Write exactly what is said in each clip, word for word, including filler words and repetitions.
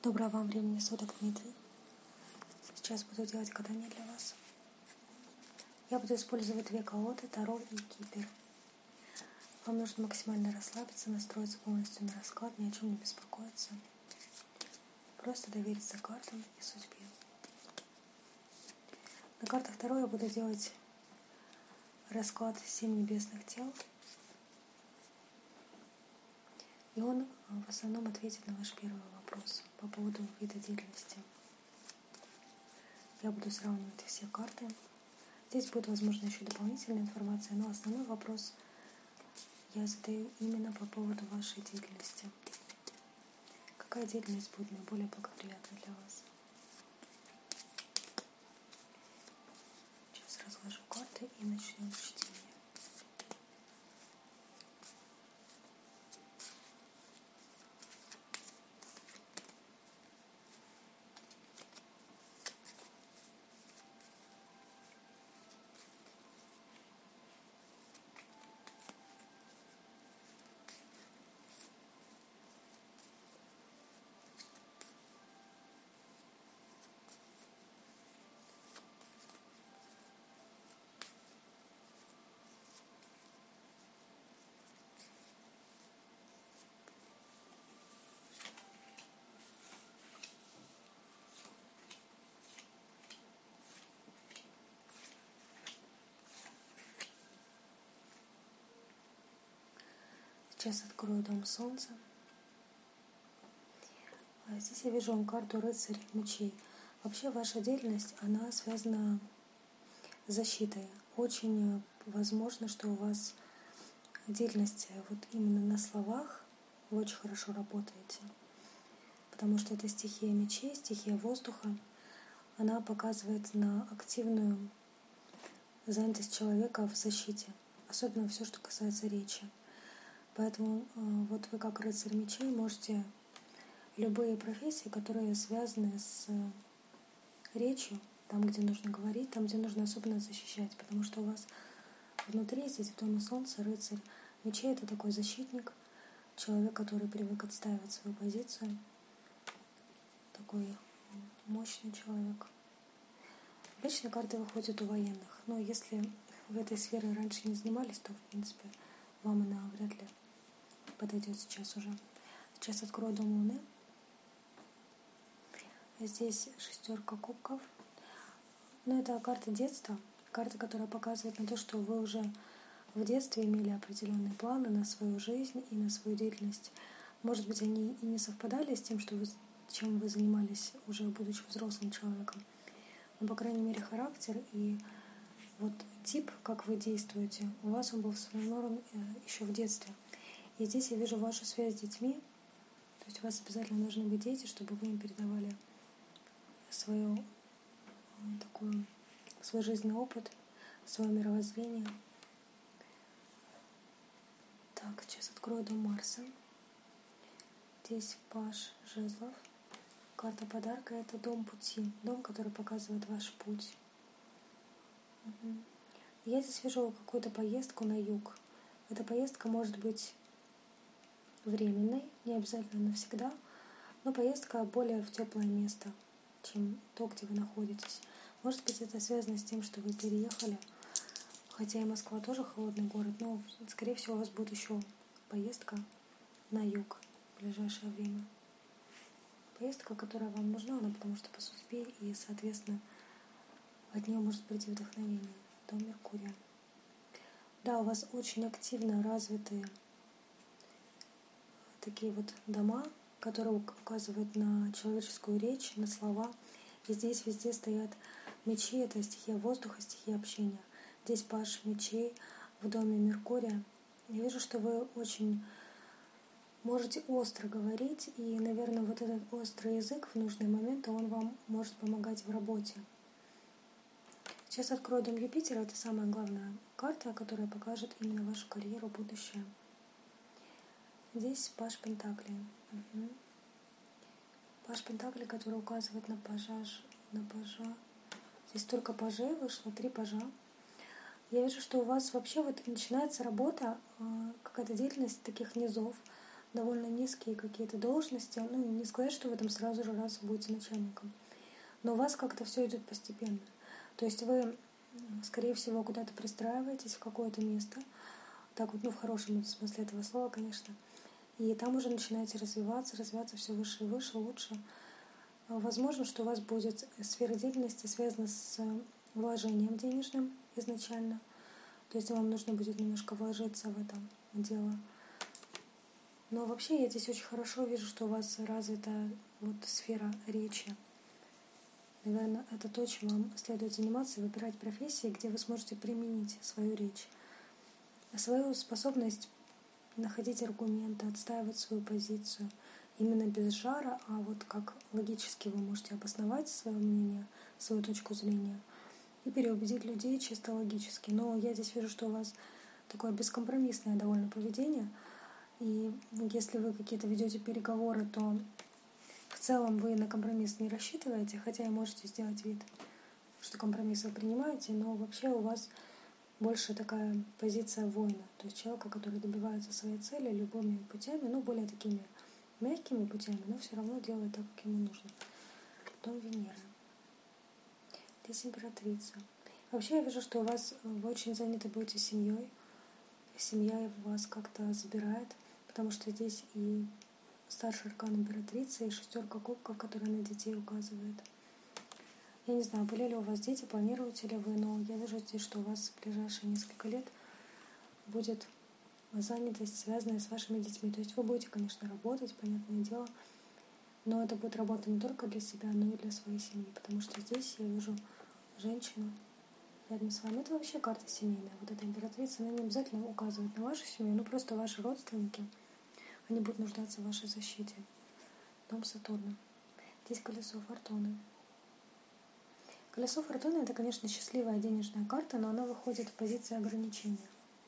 Доброго вам времени суток, Дмитрий. Сейчас буду делать гадание для вас. Я буду использовать две колоды, Таро и Кипер. Вам нужно максимально расслабиться, настроиться полностью на расклад, ни о чем не беспокоиться. Просто довериться картам и судьбе. На картах Таро я буду делать расклад семь небесных тел. И он в основном ответит на ваш первый вопрос по поводу вида деятельности. Я буду сравнивать все карты. Здесь будет, возможно, еще дополнительная информация, но основной вопрос я задаю именно по поводу вашей деятельности. Какая деятельность будет наиболее благоприятна для вас? Сейчас разложу карты и начнем чтение. Сейчас открою Дом Солнца. Здесь я вижу вам карту Рыцарь Мечей. Вообще ваша деятельность, она связана с защитой. Очень возможно, что у вас деятельность вот именно на словах, вы очень хорошо работаете. Потому что это стихия мечей, стихия воздуха. Она показывает на активную занятость человека в защите. Особенно все, что касается речи. Поэтому вот вы как рыцарь мечей можете любые профессии, которые связаны с речью, там, где нужно говорить, там, где нужно особенно защищать, потому что у вас внутри здесь в Доме Солнца рыцарь мечей — это такой защитник, человек, который привык отстаивать свою позицию, такой мощный человек. Обычно карты выходят у военных, но если вы этой сферой раньше не занимались, то, в принципе, вам она вряд ли подойдет сейчас уже. Сейчас открою Дом Луны. Здесь шестерка кубков. Но это карта детства. Карта, которая показывает на то, что вы уже в детстве имели определенные планы на свою жизнь и на свою деятельность. Может быть, они и не совпадали с тем, что вы, чем вы занимались уже будучи взрослым человеком. Но, по крайней мере, характер и вот тип, как вы действуете, у вас он был сформирован еще в детстве. И здесь я вижу вашу связь с детьми. То есть у вас обязательно должны быть дети, чтобы вы им передавали свою, такую, свой жизненный опыт, свое мировоззрение. Так, сейчас открою Дом Марса. Здесь Паж жезлов. Карта подарка — это дом пути, дом, который показывает ваш путь. Угу. Я здесь вижу какую-то поездку на юг. Эта поездка может быть временной, не обязательно навсегда, но поездка более в теплое место, чем то, где вы находитесь. Может быть, это связано с тем, что вы переехали, хотя и Москва тоже холодный город, но, скорее всего, у вас будет еще поездка на юг в ближайшее время. Поездка, которая вам нужна, она потому что по судьбе, и, соответственно, от нее может прийти вдохновение. Дом Меркурия. Да, у вас очень активно развитые такие вот дома, которые указывают на человеческую речь, на слова. И здесь везде стоят мечи, это стихия воздуха, стихия общения. Здесь Паж мечей в доме Меркурия. Я вижу, что вы очень можете остро говорить, и, наверное, вот этот острый язык в нужные моменты, он вам может помогать в работе. Сейчас открою Дом Юпитера, это самая главная карта, которая покажет именно вашу карьеру, будущее. Здесь Паж Пентаклей. Угу. Паж Пентаклей, который указывает на пажа, на пажа. Здесь только пажей вышло, три пажа. Я вижу, что у вас вообще вот начинается работа, какая-то деятельность таких низов, довольно низкие какие-то должности. Ну, не сказать, что вы там сразу же раз будете начальником. Но у вас как-то все идет постепенно. То есть вы, скорее всего, куда-то пристраиваетесь в какое-то место. Так вот, ну, в хорошем смысле этого слова, конечно. И там уже начинаете развиваться, развиваться все выше и выше, лучше. Возможно, что у вас будет сфера деятельности связана с вложением денежным изначально. То есть вам нужно будет немножко вложиться в это дело. Но вообще я здесь очень хорошо вижу, что у вас развита вот сфера речи. Наверное, это то, чем вам следует заниматься, выбирать профессии, где вы сможете применить свою речь. Свою способность находить аргументы, отстаивать свою позицию. Именно без жара, а вот как логически вы можете обосновать свое мнение, свою точку зрения и переубедить людей чисто логически. Но я здесь вижу, что у вас такое бескомпромиссное довольно поведение. И если вы какие-то ведете переговоры, то в целом вы на компромисс не рассчитываете, хотя и можете сделать вид, что компромисс вы принимаете, но вообще у вас больше такая позиция воина, то есть человека, который добивается своей цели любыми путями, ну, более такими мягкими путями, но все равно делает так, как ему нужно. Дом Венеры. Здесь императрица. Вообще я вижу, что у вас вы очень заняты будете семьей. Семья вас как-то забирает, потому что здесь и старший аркан императрицы, и шестерка кубков, которая на детей указывает. Я не знаю, были ли у вас дети, планируете ли вы, но я вижу здесь, что у вас в ближайшие несколько лет будет занятость, связанная с вашими детьми. То есть вы будете, конечно, работать, понятное дело, но это будет работа не только для себя, но и для своей семьи, потому что здесь я вижу женщину рядом с вами. Это вообще карта семейная. Вот эта императрица, она не обязательно указывает на вашу семью, но просто ваши родственники, они будут нуждаться в вашей защите. Дом Сатурна. Здесь колесо фортуны. Колесо фортуны — это, конечно, счастливая денежная карта, но она выходит в позиции ограничения.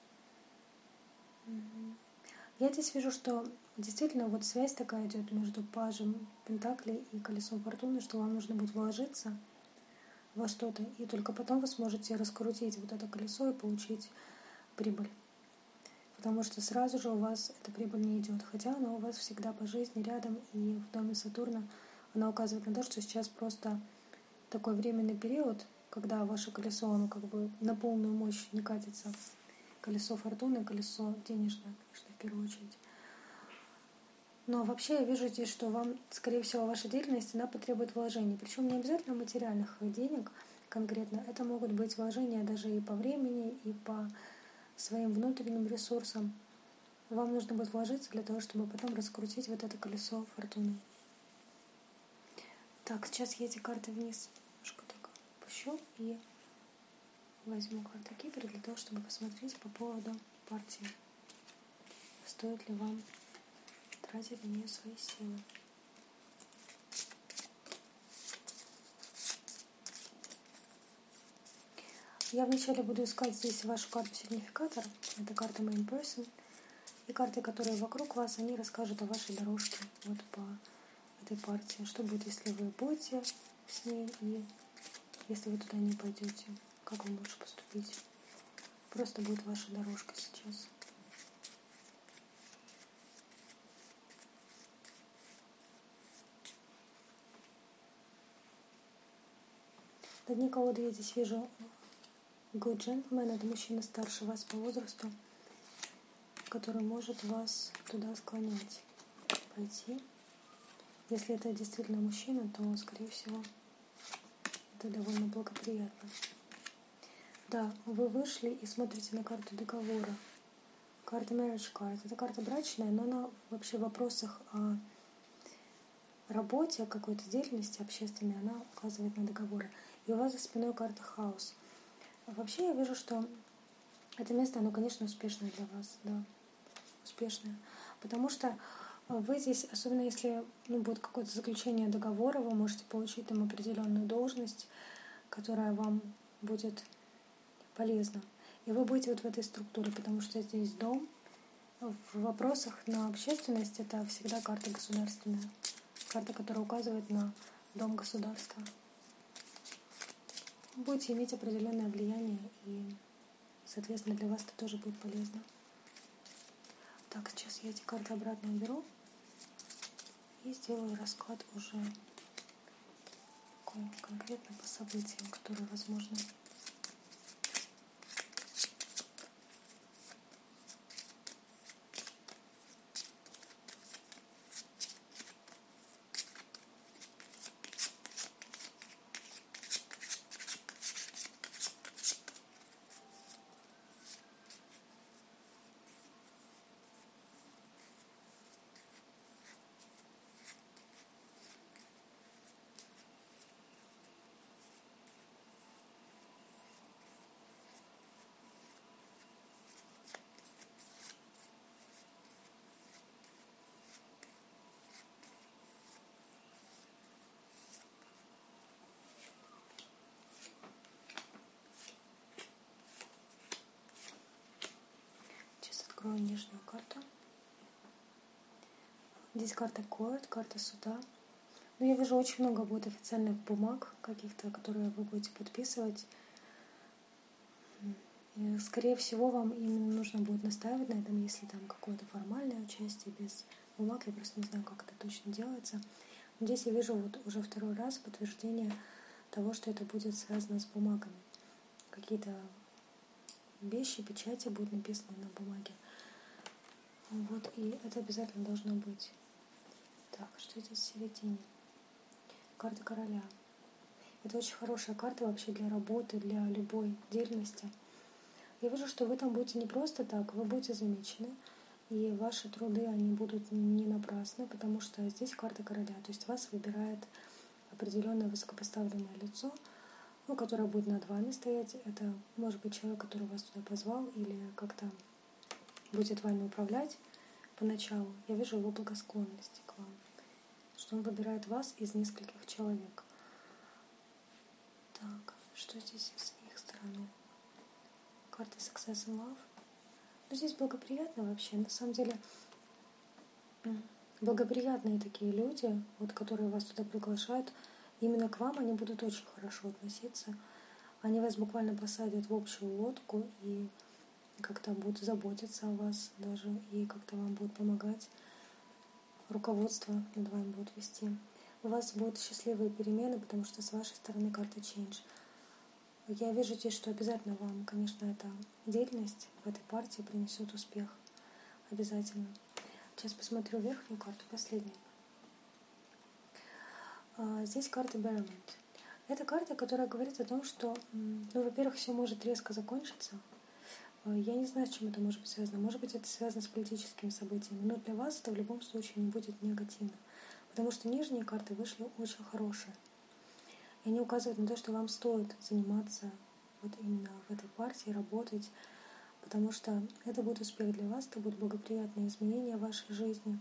Я здесь вижу, что действительно вот связь такая идет между пажем Пентаклей и колесом фортуны, что вам нужно будет вложиться во что-то, и только потом вы сможете раскрутить вот это колесо и получить прибыль. Потому что сразу же у вас эта прибыль не идет, хотя она у вас всегда по жизни рядом, и в доме Сатурна она указывает на то, что сейчас просто такой временный период, когда ваше колесо, оно как бы на полную мощь не катится. Колесо фортуны, колесо денежное, конечно, в первую очередь. Но вообще я вижу здесь, что вам, скорее всего, ваша деятельность, она потребует вложений. Причем не обязательно материальных денег конкретно. Это могут быть вложения даже и по времени, и по своим внутренним ресурсам. Вам нужно будет вложиться для того, чтобы потом раскрутить вот это колесо фортуны. Так, сейчас я эти карты вниз немножко так опущу и возьму карту Кипера для того, чтобы посмотреть по поводу партии. Стоит ли вам тратить на нее свои силы. Я вначале буду искать здесь вашу карту-сигнификатор. Это карта Main Person. И карты, которые вокруг вас, они расскажут о вашей дорожке вот по этой партии. Что будет, если вы будете с ней, и если вы туда не пойдете, как вам лучше поступить. Просто будет ваша дорожка сейчас. На дне колоды я здесь вижу good gentleman, это мужчина старше вас по возрасту, который может вас туда склонять, пойти. Если это действительно мужчина, то, скорее всего, это довольно благоприятно. Да, вы вышли и смотрите на карту договора. Карта Marriage Card. Это карта брачная, но она вообще в вопросах о работе, о какой-то деятельности общественной, она указывает на договоры. И у вас за спиной карта House. Вообще я вижу, что это место, оно, конечно, успешное для вас, да, успешное. Потому что вы здесь, особенно если ну, будет какое-то заключение договора, вы можете получить там определенную должность, которая вам будет полезна. И вы будете вот в этой структуре, потому что здесь дом. В вопросах на общественность это всегда карта государственная. Карта, которая указывает на дом государства. Будете иметь определенное влияние, и, соответственно, для вас это тоже будет полезно. Так, сейчас я эти карты обратно уберу и сделаю расклад уже такой конкретно по событиям, которые возможны. Открою нижнюю карту. Здесь карта Court, карта суда. Но я вижу, очень много будет официальных бумаг каких-то, которые вы будете подписывать. И, скорее всего, вам именно нужно будет настаивать на этом, если там какое-то формальное участие без бумаг. Я просто не знаю, как это точно делается. Но здесь я вижу вот уже второй раз подтверждение того, что это будет связано с бумагами. Какие-то вещи, печати будут написаны на бумаге. Вот, и это обязательно должно быть. Так, что здесь в середине? Карта короля. Это очень хорошая карта вообще для работы, для любой деятельности. Я вижу, что вы там будете не просто так, вы будете замечены, и ваши труды, они будут не напрасны, потому что здесь карта короля. То есть вас выбирает определенное высокопоставленное лицо, ну, которое будет над вами стоять. Это может быть человек, который вас туда позвал, или как-то будет вами управлять поначалу. Я вижу его благосклонности к вам, что он выбирает вас из нескольких человек. Так, что здесь с их стороны? Карта Success and Love. Ну, здесь благоприятно вообще. На самом деле, благоприятные такие люди, вот, которые вас туда приглашают, именно к вам они будут очень хорошо относиться. Они вас буквально посадят в общую лодку и как-то будут заботиться о вас даже, и как-то вам будут помогать. Руководство над вами будет вести. У вас будут счастливые перемены, потому что с вашей стороны карта Change. Я вижу здесь, что обязательно вам, конечно, эта деятельность в этой партии принесет успех. Обязательно. Сейчас посмотрю верхнюю карту, последнюю. Здесь карта Bearment. Это карта, которая говорит о том, что, ну, во-первых, все может резко закончиться. Я не знаю, с чем это может быть связано. Может быть, это связано с политическими событиями, но для вас это в любом случае не будет негативно, потому что нижние карты вышли очень хорошие. И они указывают на то, что вам стоит заниматься вот именно в этой партии, работать, потому что это будет успех для вас, это будут благоприятные изменения в вашей жизни.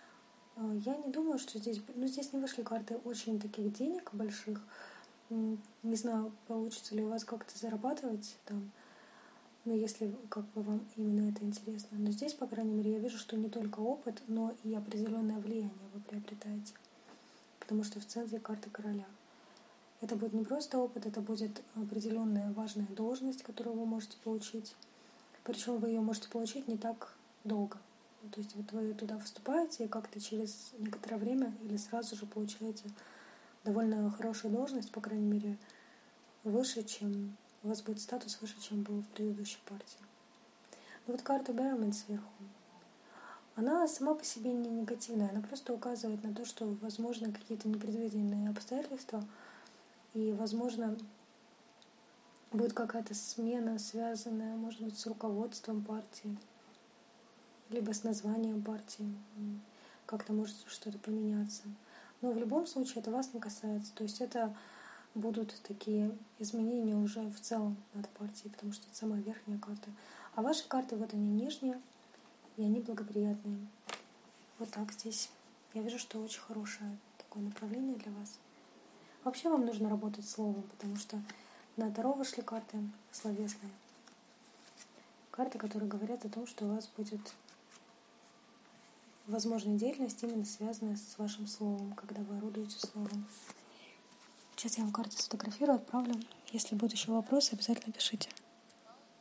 Я не думаю, что здесь... Ну, здесь не вышли карты очень таких денег больших. Не знаю, получится ли у вас как-то зарабатывать там, ну, если как бы вам именно это интересно. Но здесь, по крайней мере, я вижу, что не только опыт, но и определенное влияние вы приобретаете. Потому что в центре карта короля. Это будет не просто опыт, это будет определенная важная должность, которую вы можете получить. Причем вы ее можете получить не так долго. То есть вот вы туда вступаете и как-то через некоторое время или сразу же получаете довольно хорошую должность, по крайней мере, выше, чем... У вас будет статус выше, чем был в предыдущей партии. Но вот карта Bearment сверху, она сама по себе не негативная, она просто указывает на то, что возможно какие-то непредвиденные обстоятельства, и, возможно, будет какая-то смена, связанная, может быть, с руководством партии, либо с названием партии, как-то может что-то поменяться. Но в любом случае это вас не касается, то есть это будут такие изменения уже в целом над партией, потому что это самая верхняя карта. А ваши карты, вот они нижние, и они благоприятные. Вот так здесь. Я вижу, что очень хорошее такое направление для вас. Вообще вам нужно работать словом, потому что на Таро вышли карты словесные. Карты, которые говорят о том, что у вас будет возможная деятельность, именно связанная с вашим словом, когда вы орудуете словом. Сейчас я вам карты сфотографирую, отправлю. Если будут еще вопросы, обязательно пишите.